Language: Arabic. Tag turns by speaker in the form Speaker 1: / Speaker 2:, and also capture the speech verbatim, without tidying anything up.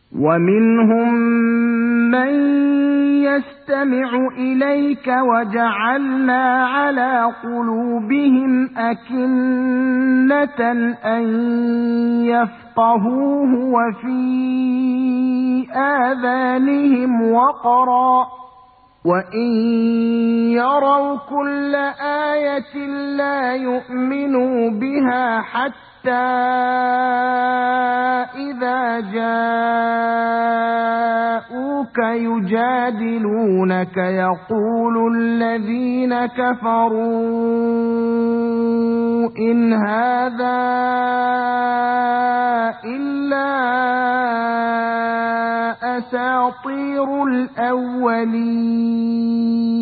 Speaker 1: ومنهم من يستمع إليك وجعلنا على قلوبهم أكنة أن يفقهوه وفي آذانهم وقرا وإن يروا كل آية لا يؤمنوا بها حتى إذا جاءوك يجادلونك يقول الذين كفروا إن هذا إلا أساطير الأولين